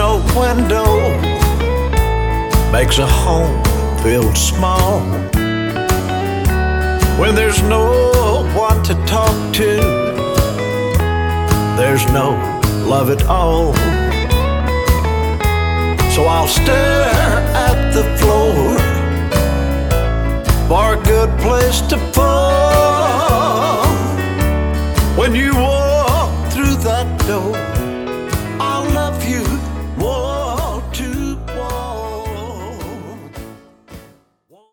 shop window makes a home feel small. When there's no one to talk to, there's no love at all. So I'll stare at the floor for a good place to fall.